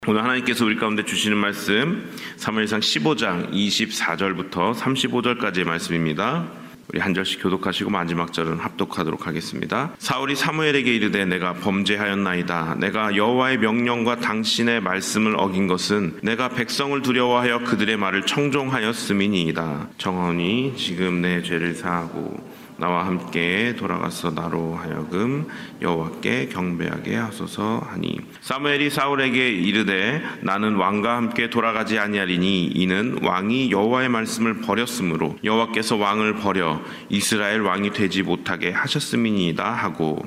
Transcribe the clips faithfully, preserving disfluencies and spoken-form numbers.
오늘 하나님께서 우리 가운데 주시는 말씀 사무엘상 십오 장 이십사 절부터 삼십오 절까지의 말씀입니다. 우리 한 절씩 교독하시고 마지막 절은 합독하도록 하겠습니다. 사울이 사무엘에게 이르되 내가 범죄하였나이다. 내가 여호와의 명령과 당신의 말씀을 어긴 것은 내가 백성을 두려워하여 그들의 말을 청종하였음이니이다. 정언이 지금 내 죄를 사하고 나와 함께 돌아가서 나로 하여금 여호와께 경배하게 하소서 하니, 사무엘이 사울에게 이르되 나는 왕과 함께 돌아가지 아니하리니 이는 왕이 여호와의 말씀을 버렸으므로 여호와께서 왕을 버려 이스라엘 왕이 되지 못하게 하셨음이니이다 하고,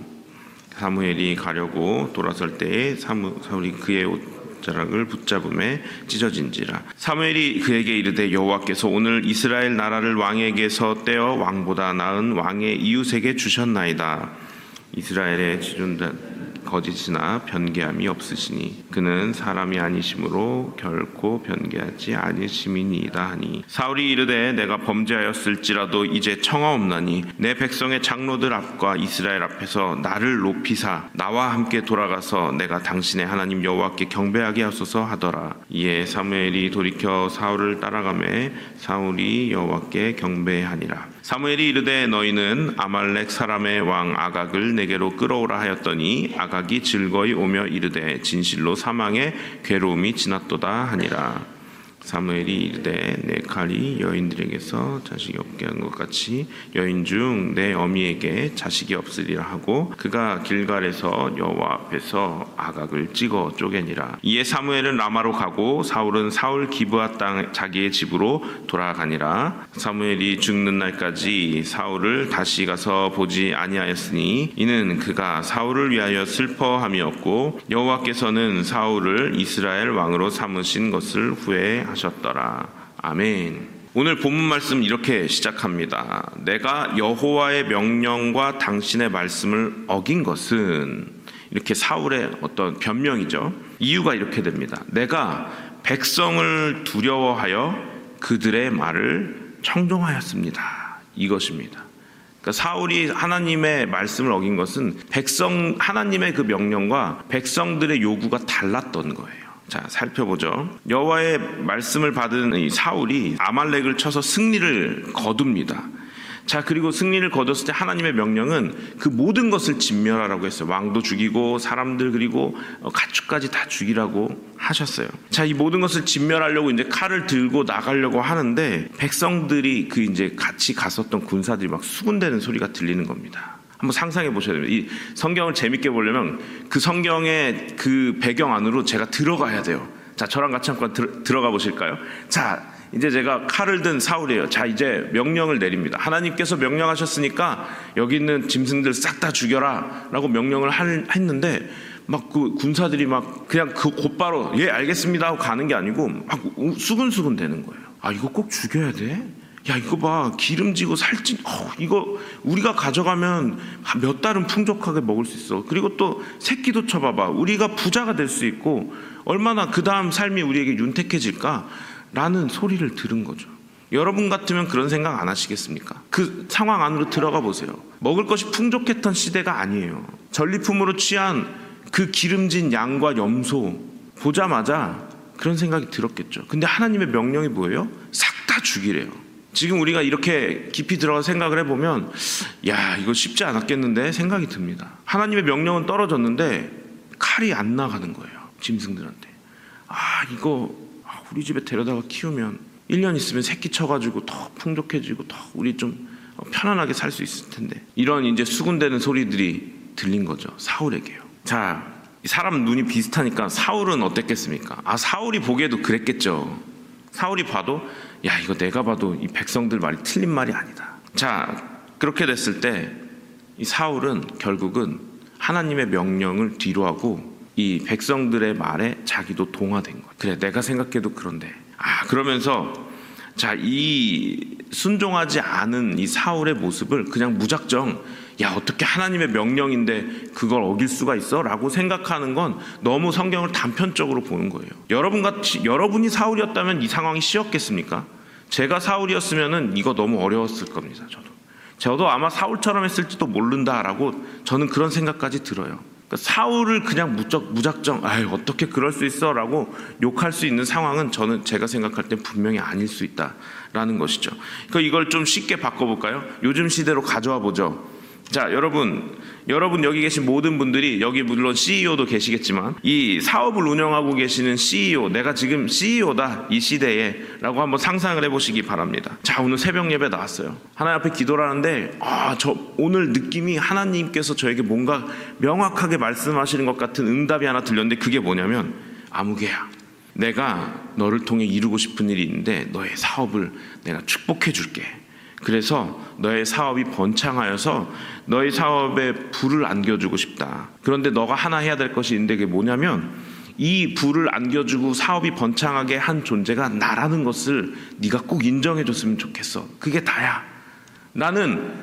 사무엘이 가려고 돌아설 때에 사무, 사울이 그의 옷 자락을 붙잡음에 찢어진지라. 사무엘이 그에게 이르되 여호와께서 오늘 이스라엘 나라를 왕에게서 떼어 왕보다 나은 왕의 이웃에게 주셨나이다. 이스라엘의 지존자 거짓이나 변개함이 없으시니 그는 사람이 아니심으로 결코 변개하지 아니심이니이다 하니, 사울이 이르되 내가 범죄하였을지라도 이제 청하 없나니 내 백성의 장로들 앞과 이스라엘 앞에서 나를 높이사 나와 함께 돌아가서 내가 당신의 하나님 여호와께 경배하게 하소서 하더라. 이에 사무엘이 돌이켜 사울을 따라가매 사울이 여호와께 경배하니라. 사무엘이 이르되 너희는 아말렉 사람의 왕 아각을 내게로 끌어오라 하였더니 아각이 즐거이 오며 이르되 진실로 사망의 괴로움이 지났도다 하니라. 사무엘이 이르되 내 칼이 여인들에게서 자식이 없게 한 것 같이 여인 중 내 어미에게 자식이 없으리라 하고, 그가 길갈에서 여호와 앞에서 아각을 찍어 쪼개니라. 이에 사무엘은 라마로 가고 사울은 사울 기브아 땅 자기의 집으로 돌아가니라. 사무엘이 죽는 날까지 사울을 다시 가서 보지 아니하였으니 이는 그가 사울을 위하여 슬퍼함이었고 여호와께서는 사울을 이스라엘 왕으로 삼으신 것을 후회하셨더라. 하셨더라. 아멘. 오늘 본문 말씀 이렇게 시작합니다. 내가 여호와의 명령과 당신의 말씀을 어긴 것은, 이렇게 사울의 어떤 변명이죠. 이유가 이렇게 됩니다. 내가 백성을 두려워하여 그들의 말을 청종하였습니다. 이것입니다. 그러니까 사울이 하나님의 말씀을 어긴 것은 백성 하나님의 그 명령과 백성들의 요구가 달랐던 거예요. 자, 살펴보죠. 여호와의 말씀을 받은 이 사울이 아말렉을 쳐서 승리를 거둡니다. 자, 그리고 승리를 거뒀을 때 하나님의 명령은 그 모든 것을 진멸하라고 했어요. 왕도 죽이고 사람들 그리고 가축까지 다 죽이라고 하셨어요. 자, 이 모든 것을 진멸하려고 이제 칼을 들고 나가려고 하는데 백성들이 그 이제 같이 갔었던 군사들이 막 수군대는 소리가 들리는 겁니다. 한번 상상해 보셔야 됩니다. 이 성경을 재밌게 보려면 그 성경의 그 배경 안으로 제가 들어가야 돼요. 자, 저랑 같이 한번 들, 들어가 보실까요? 자, 이제 제가 칼을 든 사울이에요. 자, 이제 명령을 내립니다. 하나님께서 명령하셨으니까 여기 있는 짐승들 싹 다 죽여라 라고 명령을 할, 했는데 막 그 군사들이 막 그냥 그 곧바로 예 알겠습니다 하고 가는 게 아니고 막 수근수근 되는 거예요. 아, 이거 꼭 죽여야 돼? 야, 이거 봐, 기름지고 살찐, 어, 이거 우리가 가져가면 몇 달은 풍족하게 먹을 수 있어. 그리고 또 새끼도 쳐봐봐, 우리가 부자가 될 수 있고 얼마나 그 다음 삶이 우리에게 윤택해질까 라는 소리를 들은 거죠. 여러분 같으면 그런 생각 안 하시겠습니까? 그 상황 안으로 들어가 보세요. 먹을 것이 풍족했던 시대가 아니에요. 전리품으로 취한 그 기름진 양과 염소 보자마자 그런 생각이 들었겠죠. 근데 하나님의 명령이 뭐예요? 싹 다 죽이래요. 지금 우리가 이렇게 깊이 들어가 생각을 해보면 야, 이거 쉽지 않았겠는데 생각이 듭니다. 하나님의 명령은 떨어졌는데 칼이 안 나가는 거예요. 짐승들한테. 아, 이거 우리 집에 데려다가 키우면 일 년 있으면 새끼 쳐가지고 더 풍족해지고 더 우리 좀 편안하게 살 수 있을 텐데, 이런 이제 수군대는 소리들이 들린 거죠. 사울에게요. 자, 사람 눈이 비슷하니까 사울은 어땠겠습니까? 아, 사울이 보기에도 그랬겠죠. 사울이 봐도 야, 이거 내가 봐도 이 백성들 말이 틀린 말이 아니다. 자, 그렇게 됐을 때 이 사울은 결국은 하나님의 명령을 뒤로하고 이 백성들의 말에 자기도 동화된 거예요. 그래, 내가 생각해도 그런데. 아, 그러면서 자, 이 순종하지 않은 이 사울의 모습을 그냥 무작정 야, 어떻게 하나님의 명령인데 그걸 어길 수가 있어? 라고 생각하는 건 너무 성경을 단편적으로 보는 거예요. 여러분같이, 여러분이 사울이었다면 이 상황이 쉬웠겠습니까? 제가 사울이었으면 이거 너무 어려웠을 겁니다. 저도 저도 아마 사울처럼 했을지도 모른다라고 저는 그런 생각까지 들어요. 사울을 그냥 무적, 무작정 아유 어떻게 그럴 수 있어 라고 욕할 수 있는 상황은 저는 제가 생각할 때 분명히 아닐 수 있다라는 것이죠. 그러니까 이걸 좀 쉽게 바꿔볼까요? 요즘 시대로 가져와 보죠. 자, 여러분, 여러분 여기 계신 모든 분들이, 여기 물론 씨이오도 계시겠지만 이 사업을 운영하고 계시는 씨이오, 내가 지금 씨이오다 이 시대에 라고 한번 상상을 해보시기 바랍니다. 자, 오늘 새벽 예배 나왔어요. 하나님 앞에 기도를 하는데 아, 저 오늘 느낌이 하나님께서 저에게 뭔가 명확하게 말씀하시는 것 같은 응답이 하나 들렸는데, 그게 뭐냐면, 아무개야, 내가 너를 통해 이루고 싶은 일이 있는데 너의 사업을 내가 축복해 줄게. 그래서 너의 사업이 번창하여서 너의 사업에 불을 안겨주고 싶다. 그런데 너가 하나 해야 될 것이 있는데, 그게 뭐냐면 이 불을 안겨주고 사업이 번창하게 한 존재가 나라는 것을 네가 꼭 인정해줬으면 좋겠어. 그게 다야. 나는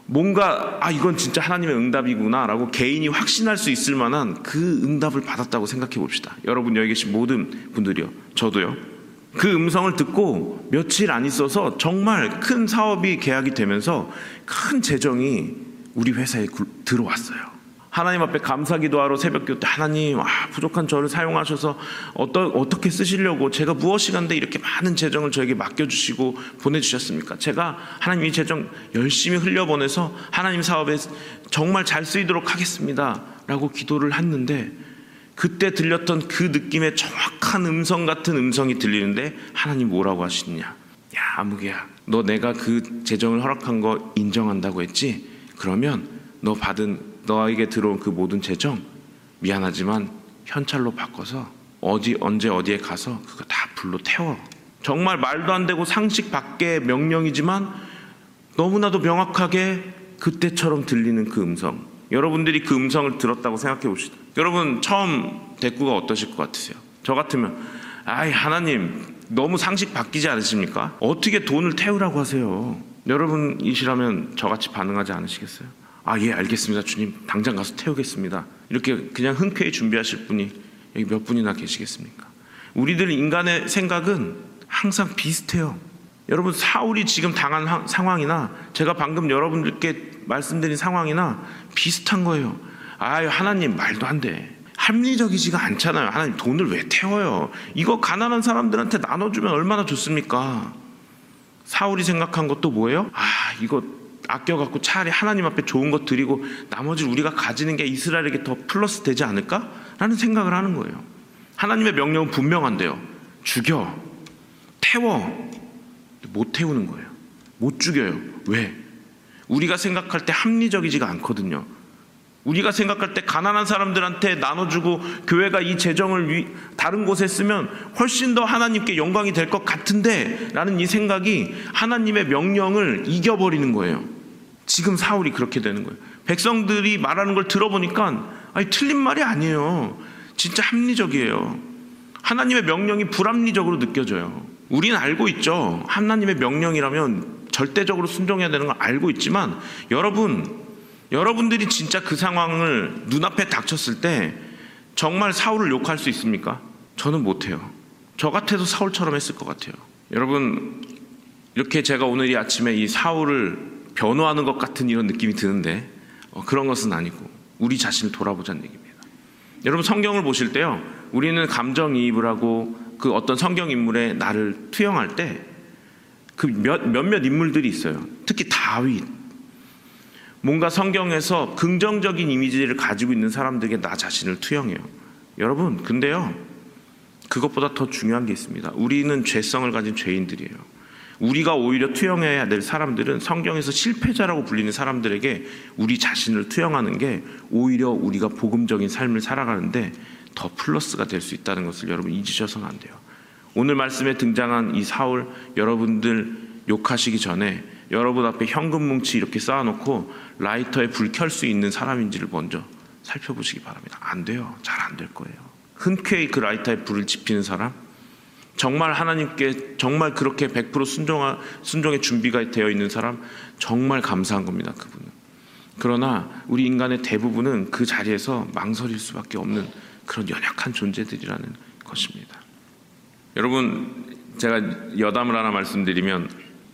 뭔가 아 이건 진짜 하나님의 응답이구나 라고 개인이 확신할 수 있을 만한 그 응답을 받았다고 생각해 봅시다. 여러분 여기 계신 모든 분들이요, 저도요. 그 음성을 듣고 며칠 안 있어서 정말 큰 사업이 계약이 되면서 큰 재정이 우리 회사에 들어왔어요. 하나님 앞에 감사기도하러 새벽기도 때 하나님, 아, 부족한 저를 사용하셔서 어떠, 어떻게 쓰시려고, 제가 무엇이 간데 이렇게 많은 재정을 저에게 맡겨주시고 보내주셨습니까? 제가 하나님 이 재정 열심히 흘려보내서 하나님 사업에 정말 잘 쓰이도록 하겠습니다 라고 기도를 했는데, 그때 들렸던 그 느낌의 정확한 음성 같은 음성이 들리는데, 하나님 뭐라고 하시느냐? 야, 아무개야, 너 내가 그 재정을 허락한 거 인정한다고 했지? 그러면 너 받은, 너에게 들어온 그 모든 재정 미안하지만 현찰로 바꿔서 어디 언제 어디에 가서 그거 다 불로 태워. 정말 말도 안 되고 상식 밖의 명령이지만 너무나도 명확하게 그때처럼 들리는 그 음성. 여러분들이 그 음성을 들었다고 생각해 봅시다. 여러분 처음 대꾸가 어떠실 것 같으세요? 저 같으면 아이 하나님 너무 상식 바뀌지 않으십니까? 어떻게 돈을 태우라고 하세요? 여러분이시라면 저같이 반응하지 않으시겠어요? 아, 예, 알겠습니다. 주님, 당장 가서 태우겠습니다. 이렇게 그냥 흔쾌히 준비하실 분이 여기 몇 분이나 계시겠습니까? 우리들 인간의 생각은 항상 비슷해요. 여러분, 사울이 지금 당한 상황이나 제가 방금 여러분들께 말씀드린 상황이나 비슷한 거예요. 아유, 하나님 말도 안 돼. 합리적이지가 않잖아요. 하나님 돈을 왜 태워요? 이거 가난한 사람들한테 나눠주면 얼마나 좋습니까? 사울이 생각한 것도 뭐예요? 아, 이거 아껴갖고 차라리 하나님 앞에 좋은 것 드리고 나머지 우리가 가지는 게 이스라엘에게 더 플러스 되지 않을까? 라는 생각을 하는 거예요. 하나님의 명령은 분명한데요. 죽여, 태워. 못 태우는 거예요. 못 죽여요. 왜? 우리가 생각할 때 합리적이지가 않거든요. 우리가 생각할 때 가난한 사람들한테 나눠주고 교회가 이 재정을 다른 곳에 쓰면 훨씬 더 하나님께 영광이 될 것 같은데 라는 이 생각이 하나님의 명령을 이겨버리는 거예요. 지금 사울이 그렇게 되는 거예요. 백성들이 말하는 걸 들어보니까 아니 틀린 말이 아니에요. 진짜 합리적이에요. 하나님의 명령이 불합리적으로 느껴져요. 우리는 알고 있죠. 하나님의 명령이라면 절대적으로 순종해야 되는 걸 알고 있지만 여러분 여러분들이 진짜 그 상황을 눈앞에 닥쳤을 때 정말 사울을 욕할 수 있습니까? 저는 못해요. 저 같아도 사울처럼 했을 것 같아요. 여러분 이렇게 제가 오늘 이 아침에 이 사울을 변호하는 것 같은 이런 느낌이 드는데 어, 그런 것은 아니고 우리 자신을 돌아보자는 얘기입니다. 여러분 성경을 보실 때요, 우리는 감정이입을 하고 그 어떤 성경 인물의 나를 투영할 때 그 몇, 몇몇 인물들이 있어요. 특히 다윗. 뭔가 성경에서 긍정적인 이미지를 가지고 있는 사람들에게 나 자신을 투영해요. 여러분 근데요, 그것보다 더 중요한 게 있습니다. 우리는 죄성을 가진 죄인들이에요. 우리가 오히려 투영해야 될 사람들은 성경에서 실패자라고 불리는 사람들에게 우리 자신을 투영하는 게 오히려 우리가 복음적인 삶을 살아가는데 더 플러스가 될 수 있다는 것을 여러분 잊으셔서는 안 돼요. 오늘 말씀에 등장한 이 사울, 여러분들 욕하시기 전에 여러분 앞에 현금 뭉치 이렇게 쌓아놓고 라이터에 불 켤 수 있는 사람인지를 먼저 살펴보시기 바랍니다. 안 돼요. 잘 안 될 거예요. 흔쾌히 그 라이터에 불을 지피는 사람, 정말 하나님께 정말 그렇게 백 퍼센트 순종하, 순종의 준비가 되어 있는 사람, 정말 감사한 겁니다. 그분은. 그러나 우리 인간의 대부분은 그 자리에서 망설일 수밖에 없는 그런 연약한 존재들이라는 것입니다. 여러분 제가 여담을 하나 말씀드리면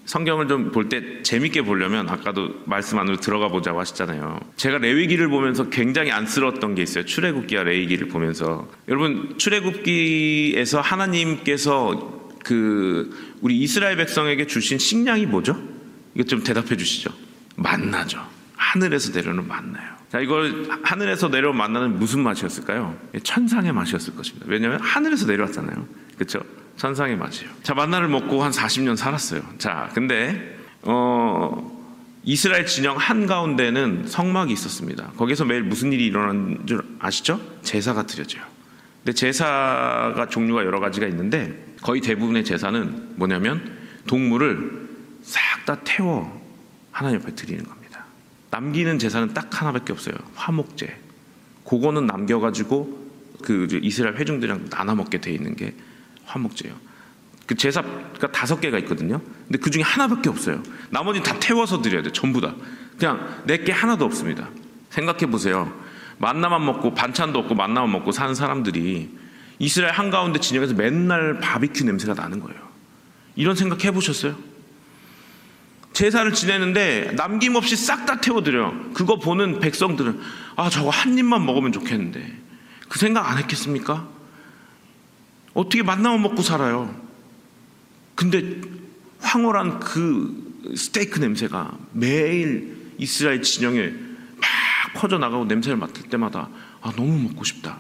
성경을 좀 볼 때 재밌게 보려면 아까도 말씀 안으로 들어가 보자고 하셨잖아요. 제가 레위기를 보면서 굉장히 안쓰러웠던 게 있어요. 출애굽기와 레위기를 보면서. 여러분, 출애굽기에서 하나님께서 그 우리 이스라엘 백성에게 주신 식량이 뭐죠? 이거 좀 대답해 주시죠. 만나죠. 하늘에서 내려오는 만나요. 자, 이걸 하늘에서 내려온 만나는 무슨 맛이었을까요? 천상의 맛이었을 것입니다. 왜냐하면 하늘에서 내려왔잖아요. 그렇죠? 천상의 맛이에요. 자, 만나를 먹고 한 사십 년 살았어요. 자, 근데 어, 이스라엘 진영 한가운데는 성막이 있었습니다. 거기서 매일 무슨 일이 일어나는 줄 아시죠? 제사가 드려져요. 근데 제사가 종류가 여러 가지가 있는데 거의 대부분의 제사는 뭐냐면 동물을 싹 다 태워 하나님 앞에 드리는 겁니다. 남기는 제사는 딱 하나밖에 없어요. 화목제. 그거는 남겨가지고 그 이스라엘 회중들이랑 나눠 먹게 돼 있는 게 화목제예요. 그 제사가 다섯 개가 있거든요. 근데 그 중에 하나밖에 없어요. 나머지 다 태워서 드려야 돼요. 전부 다. 그냥 내게 하나도 없습니다. 생각해 보세요. 만나만 먹고 반찬도 없고 만나만 먹고 사는 사람들이 이스라엘 한가운데 진영에서 맨날 바비큐 냄새가 나는 거예요. 이런 생각 해보셨어요? 제사를 지내는데 남김없이 싹 다 태워드려요. 그거 보는 백성들은 아, 저거 한 입만 먹으면 좋겠는데 그 생각 안 했겠습니까? 어떻게 만나만 먹고 살아요? 근데 황홀한 그 스테이크 냄새가 매일 이스라엘 진영에 막 퍼져나가고 냄새를 맡을 때마다 아, 너무 먹고 싶다.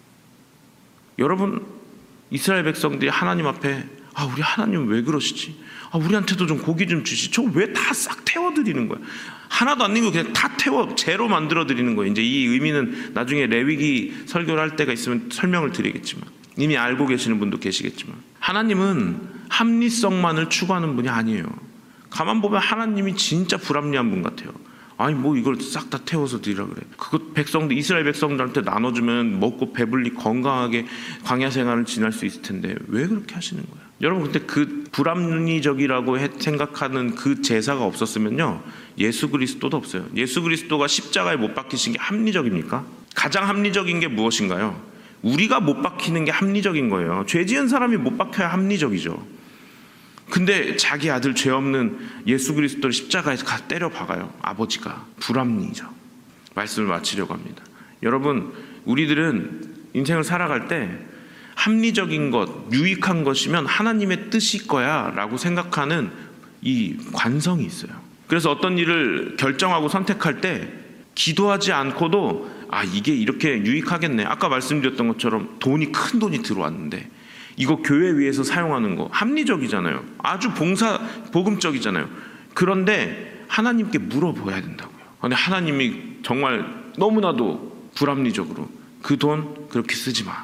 여러분, 이스라엘 백성들이 하나님 앞에 아, 우리 하나님 왜 그러시지? 아, 우리한테도 좀 고기 좀 주시. 저 왜 다 싹 태워드리는 거야? 하나도 안 남기고 그냥 다 태워 제로 만들어 드리는 거예요. 이제 이 의미는 나중에 레위기 설교를 할 때가 있으면 설명을 드리겠지만 이미 알고 계시는 분도 계시겠지만 하나님은 합리성만을 추구하는 분이 아니에요. 가만 보면 하나님이 진짜 불합리한 분 같아요. 아니 뭐 이걸 싹 다 태워서 드리라 그래. 그거 백성들 이스라엘 백성들한테 나눠주면 먹고 배불리 건강하게 광야 생활을 지낼 수 있을 텐데 왜 그렇게 하시는 거야? 여러분, 근데 그 불합리적이라고 생각하는 그 제사가 없었으면요 예수 그리스도도 없어요. 예수 그리스도가 십자가에 못 박히신 게 합리적입니까? 가장 합리적인 게 무엇인가요? 우리가 못 박히는 게 합리적인 거예요. 죄 지은 사람이 못 박혀야 합리적이죠. 근데 자기 아들 죄 없는 예수 그리스도를 십자가에서 가 때려 박아요. 아버지가. 불합리죠. 말씀을 마치려고 합니다. 여러분, 우리들은 인생을 살아갈 때 합리적인 것, 유익한 것이면 하나님의 뜻일 거야 라고 생각하는 이 관성이 있어요. 그래서 어떤 일을 결정하고 선택할 때 기도하지 않고도 아, 이게 이렇게 유익하겠네. 아까 말씀드렸던 것처럼 돈이 큰 돈이 들어왔는데 이거 교회 위해서 사용하는 거 합리적이잖아요. 아주 봉사 복음적이잖아요. 그런데 하나님께 물어봐야 된다고요. 근데 하나님이 정말 너무나도 불합리적으로 그 돈 그렇게 쓰지 마.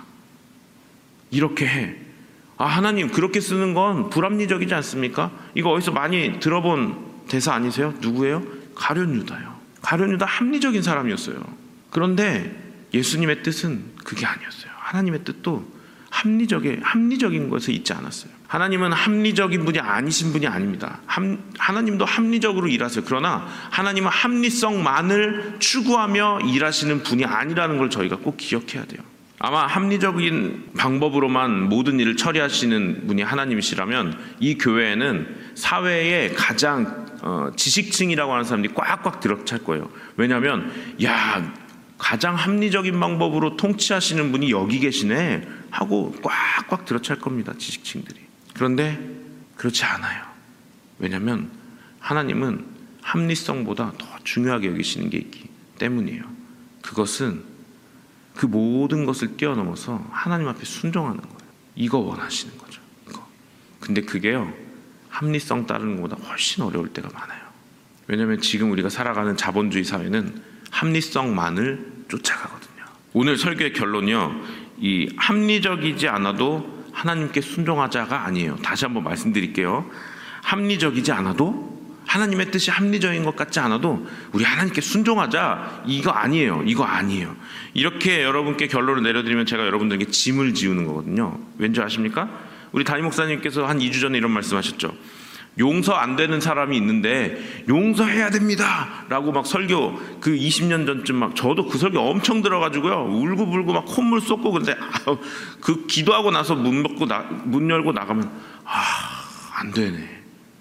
이렇게 해. 아, 하나님 그렇게 쓰는 건 불합리적이지 않습니까? 이거 어디서 많이 들어본 대사 아니세요? 누구예요? 가룟 유다요. 가룟 유다 합리적인 사람이었어요. 그런데 예수님의 뜻은 그게 아니었어요. 하나님의 뜻도 합리적인, 합리적인 것에 있지 않았어요. 하나님은 합리적인 분이 아니신 분이 아닙니다. 함, 하나님도 합리적으로 일하세요. 그러나 하나님은 합리성만을 추구하며 일하시는 분이 아니라는 걸 저희가 꼭 기억해야 돼요. 아마 합리적인 방법으로만 모든 일을 처리하시는 분이 하나님이시라면 이 교회에는 사회의 가장 어, 지식층이라고 하는 사람들이 꽉꽉 들어찰 거예요. 왜냐하면 야, 가장 합리적인 방법으로 통치하시는 분이 여기 계시네 하고 꽉꽉 들어찰 겁니다. 지식층들이. 그런데 그렇지 않아요. 왜냐하면 하나님은 합리성보다 더 중요하게 여기시는 게 있기 때문이에요. 그것은 그 모든 것을 뛰어넘어서 하나님 앞에 순종하는 거예요. 이거 원하시는 거죠. 이거. 근데 그게요 합리성 따르는 것보다 훨씬 어려울 때가 많아요. 왜냐하면 지금 우리가 살아가는 자본주의 사회는 합리성만을 쫓아가거든요. 오늘 설교의 결론이요, 이 합리적이지 않아도 하나님께 순종하자가 아니에요. 다시 한번 말씀드릴게요. 합리적이지 않아도 하나님의 뜻이 합리적인 것 같지 않아도 우리 하나님께 순종하자, 이거 아니에요. 이거 아니에요. 이렇게 여러분께 결론을 내려드리면 제가 여러분들에게 짐을 지우는 거거든요. 왠지 아십니까? 우리 담임 목사님께서 한 이 주 전에 이런 말씀하셨죠. 용서 안 되는 사람이 있는데 용서해야 됩니다 라고 막 설교 그 이십 년 전쯤 막 저도 그 설교 엄청 들어가지고요 울고불고 막 콧물 쏟고. 근데 아, 그 기도하고 나서 문 먹고 나, 문 열고 나가면 아, 안 되네.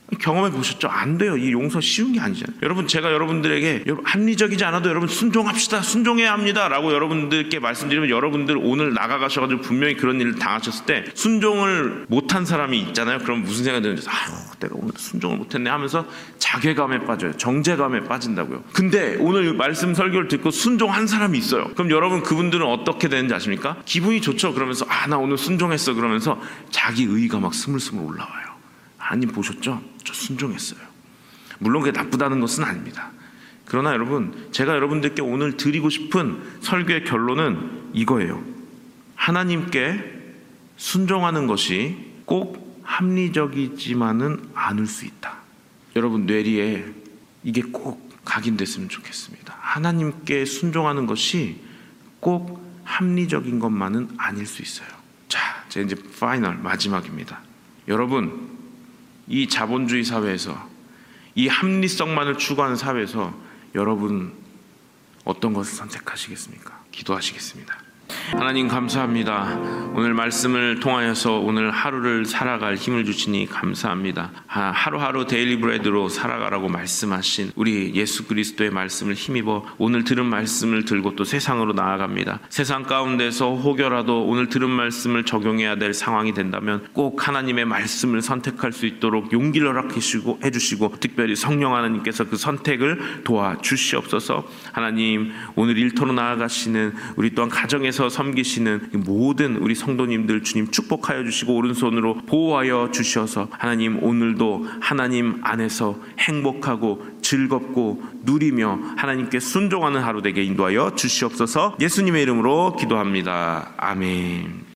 경험해 보셨죠? 안 돼요. 이 용서 쉬운 게 아니잖아요. 여러분, 제가 여러분들에게 합리적이지 않아도 여러분 순종합시다, 순종해야 합니다 라고 여러분들께 말씀드리면, 여러분들 오늘 나가가셔가지고 분명히 그런 일을 당하셨을 때 순종을 못한 사람이 있잖아요. 그럼 무슨 생각이 드는지, 아유 내가 오늘 순종을 못했네 하면서 자괴감에 빠져요. 정죄감에 빠진다고요. 근데 오늘 말씀 설교를 듣고 순종한 사람이 있어요. 그럼 여러분, 그분들은 어떻게 되는지 아십니까? 기분이 좋죠. 그러면서 아 나 오늘 순종했어 그러면서 자기 의의가 막 스물스물 올라와요. 하나님 보셨죠? 저 순종했어요. 물론 그게 나쁘다는 것은 아닙니다. 그러나 여러분, 제가 여러분들께 오늘 드리고 싶은 설교의 결론은 이거예요. 하나님께 순종하는 것이 꼭 합리적이지만은 않을 수 있다. 여러분 뇌리에 이게 꼭 각인됐으면 좋겠습니다. 하나님께 순종하는 것이 꼭 합리적인 것만은 아닐 수 있어요. 자, 제 이제 파이널 마지막입니다. 여러분, 이 자본주의 사회에서, 이 합리성만을 추구하는 사회에서 여러분 어떤 것을 선택하시겠습니까? 기도하시겠습니다. 하나님 감사합니다. 오늘 말씀을 통하여서 오늘 하루를 살아갈 힘을 주시니 감사합니다. 하루하루 데일리 브레드로 살아가라고 말씀하신 우리 예수 그리스도의 말씀을 힘입어 오늘 들은 말씀을 들고 또 세상으로 나아갑니다. 세상 가운데서 혹여라도 오늘 들은 말씀을 적용해야 될 상황이 된다면 꼭 하나님의 말씀을 선택할 수 있도록 용기를 허락해주시고 해주시고, 특별히 성령 하나님께서 그 선택을 도와주시옵소서. 하나님, 오늘 일터로 나아가시는 우리 또한 가정에서 섬기시는 모든 우리 성도님들 주님 축복하여 주시고 오른손으로 보호하여 주셔서 하나님, 오늘도 하나님 안에서 행복하고 즐겁고 누리며 하나님께 순종하는 하루 되게 인도하여 주시옵소서. 예수님의 이름으로 기도합니다. 아멘.